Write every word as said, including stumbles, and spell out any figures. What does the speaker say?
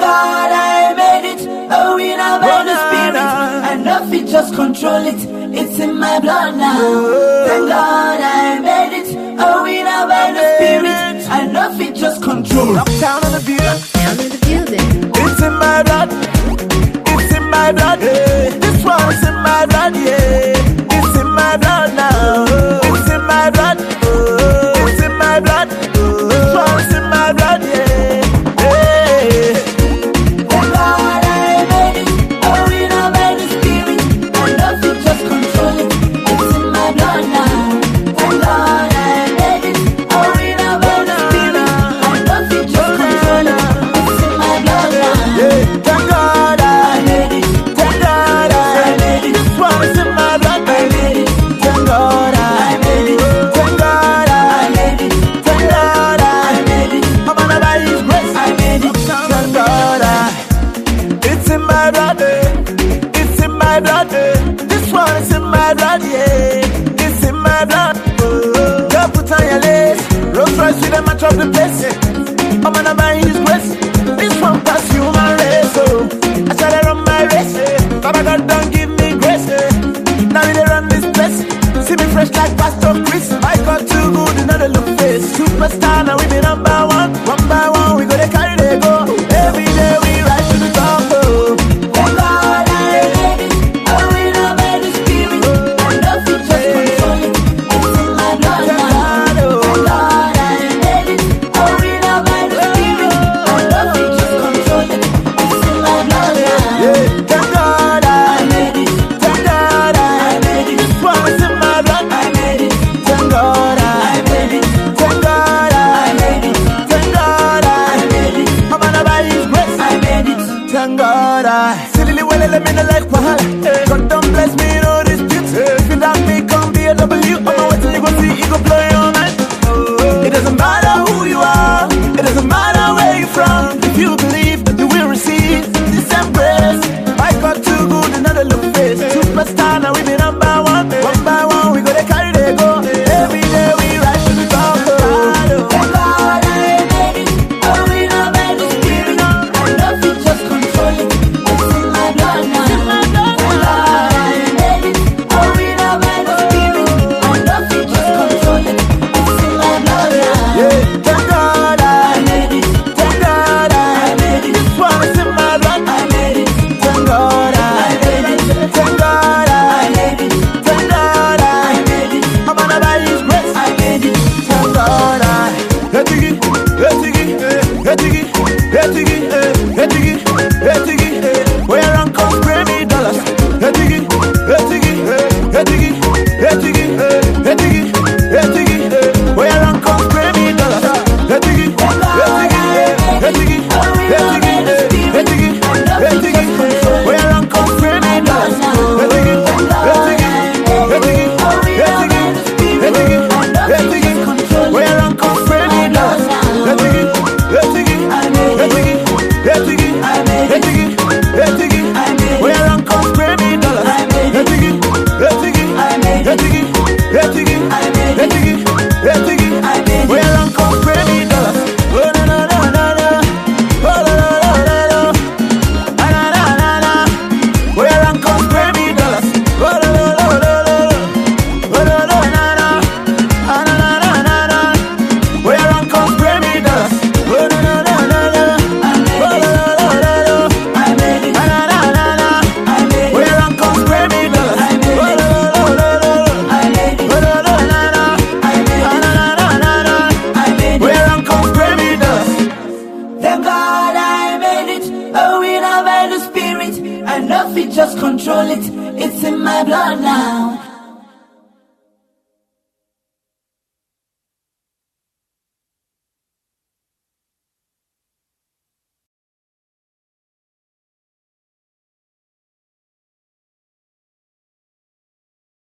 God I made it, a winner by the Spirit. I know it, just control it, it's in my blood now. Thank God I made it, a winner by the Spirit. I know it, just control. Lockdown on the view, Down in the building. it's in my blood, it's in my blood, yeah. This one is in my blood, yeah. It's in my blood now, it's in my blood, it's in my blood. This one is in my blood, yeah. This one is in my blood, yeah. It's in my blood. Oh, God put on your lace. Rolls Royce with a match of the place. Yeah. I'm gonna buy his grace. This one pass human race. Oh, I try to run my race. Yeah. Baba God don't give me grace. Yeah. Now we dey run this place. See me fresh like Pastor Chris. I got too good, another look face. Superstar, now we be number one. One by one, we go to carry they go. Every day we rise to the top. Oh. Thank God I silly well let me in the life behind. God don't bless me, no dispute. If you doubt me, come be a W. On my way till you go see, you go blow your mind. It doesn't matter who you are, it doesn't matter where you're from. If you believe that you will receive this embrace, I got too good, another look face. Superstar, now we be number one. One by one, we go to carry they go. Every day we rise to the top. Thank God I made it, a winner by the Spirit. I love it, just control it, it's in my blood now. Thank God I made it, a winner by the Spirit. I love it, just control it, it's in my blood now. Yeah, thank God I made it, thank God I made it. This one is in my blood, I made it. Thank God I made it, thank God I made it, thank God I made it. I'm gonna buy his grace, I made it. Thank God I. Hey Tiggy, hey Tiggy, hey Tiggy, hey Tiggy, hey Tiggy, hey Tiggy, where I'm come pay me dollars. Hey Tiggy, hey Tiggy, hey Tiggy, hey Tiggy, hey Tiggy, hey Tiggy, where I'm come pay me dollars. Hey Tiggy, hey Tiggy, hey Tiggy, hey Tiggy, hey Tiggy, hey Tiggy, where I'm come pay me dollars. Hey Tiggy, hey Tiggy, hey Tiggy, hey Tiggy, hey Tiggy, hey Tiggy, where I'm come pay me dollars. Hey Tiggy, hey Tiggy, hey Tiggy, hey Tiggy, hey Tiggy, hey Tiggy, where I'm come pay me dollars. Hey Tiggy, hey Tiggy, hey Tiggy, hey Tiggy, hey Tiggy, hey Tiggy, where I'm come pay me dollars. Oh na na na na na, oh la la la la la, ah na na na na, where I'm come pay me dollars. Oh la la la la la, oh la la na na, ah na na na na na, where I'm come pay me dollars. Oh na na na na na, oh la la la la la, ah na na na na, where I'm come pay me dollars. Oh la la la la la, oh la la na na, ah na na na na na, where I'm come pay me dollars. Thank God I made it, a winner by the Spirit. I know it, just control it, it's in my blood now.